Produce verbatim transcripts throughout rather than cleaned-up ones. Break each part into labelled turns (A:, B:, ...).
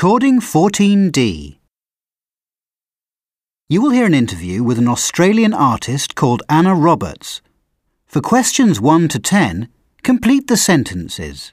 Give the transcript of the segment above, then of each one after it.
A: Recording fourteen D. You will hear an interview with an Australian artist called Anna Roberts. For questions one to ten, complete the sentences.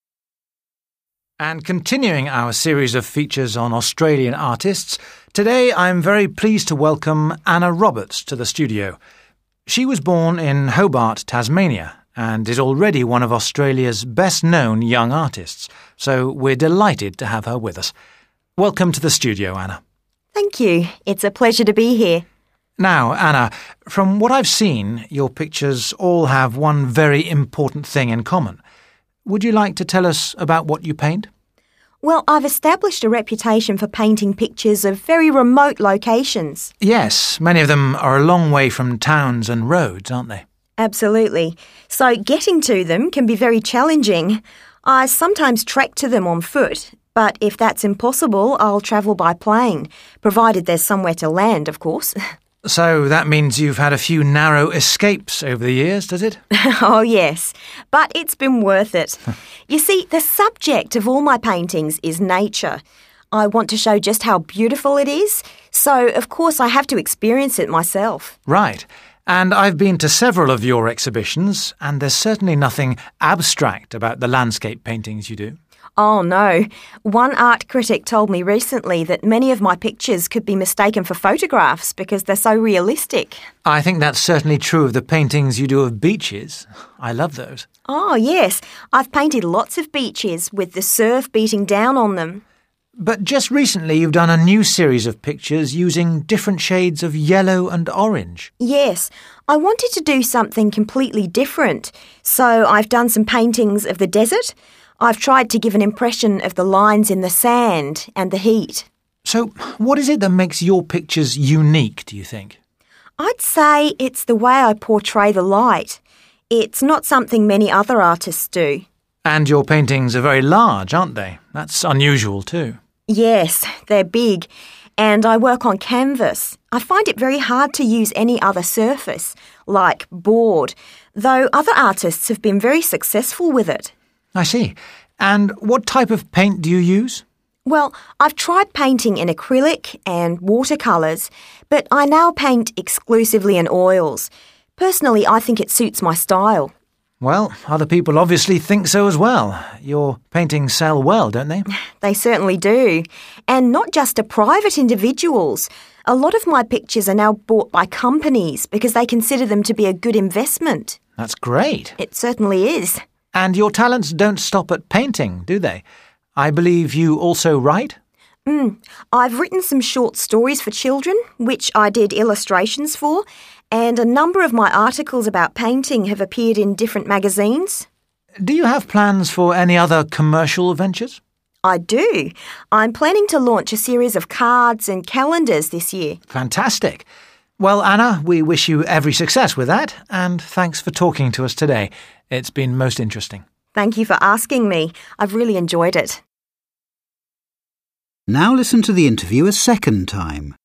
B: And continuing our series of features on Australian artists, today I'm very pleased to welcome Anna Roberts to the studio. She was born in Hobart, Tasmania, and is already one of Australia's best-known young artists, so we're delighted to have her with us. Welcome to the studio, Anna.
C: Thank you. It's a pleasure to be here.
B: Now, Anna, from what I've seen, your pictures all have one very important thing in common. Would you like to tell us about what you paint?
C: Well, I've established a reputation for painting pictures of very remote locations.
B: Yes, many of them are a long way from towns and roads, aren't they?
C: Absolutely. So getting to them can be very challenging. I sometimes trek to them on foot, but if that's impossible, I'll travel by plane, provided there's somewhere to land, of course.
B: So that means you've had a few narrow escapes over the years, does it?
C: Oh, yes, but it's been worth it. You see, the subject of all my paintings is nature. I want to show just how beautiful it is, so of course I have to experience it myself.
B: Right. And I've been to several of your exhibitions, and there's certainly nothing abstract about the landscape paintings you do.
C: Oh, no. One art critic told me recently that many of my pictures could be mistaken for photographs because they're so realistic.
B: I think that's certainly true of the paintings you do of beaches. I love those.
C: Oh, yes. I've painted lots of beaches with the surf beating down on them.
B: But just recently you've done a new series of pictures using different shades of yellow and orange.
C: Yes, I wanted to do something completely different. So I've done some paintings of the desert. I've tried to give an impression of the lines in the sand and the heat.
B: So what is it that makes your pictures unique, do you think?
C: I'd say it's the way I portray the light. It's not something many other artists do.
B: And your paintings are very large, aren't they? That's unusual too.
C: Yes, they're big, and I work on canvas. I find it very hard to use any other surface, like board, though other artists have been very successful with it.
B: I see. And what type of paint do you use?
C: Well, I've tried painting in acrylic and watercolours, but I now paint exclusively in oils. Personally, I think it suits my style.
B: Well, other people obviously think so as well. Your paintings sell well, don't they?
C: They certainly do. And not just to private individuals. A lot of my pictures are now bought by companies because they consider them to be a good investment.
B: That's great.
C: It certainly is.
B: And your talents don't stop at painting, do they? I believe you also write?
C: Mm. I've written some short stories for children, which I did illustrations for, and a number of my articles about painting have appeared in different magazines.
B: Do you have plans for any other commercial ventures?
C: I do. I'm planning to launch a series of cards and calendars this year.
B: Fantastic. Well, Anna, we wish you every success with that, and thanks for talking to us today. It's been most interesting.
C: Thank you for asking me. I've really enjoyed it.
A: Now listen to the interview a second time.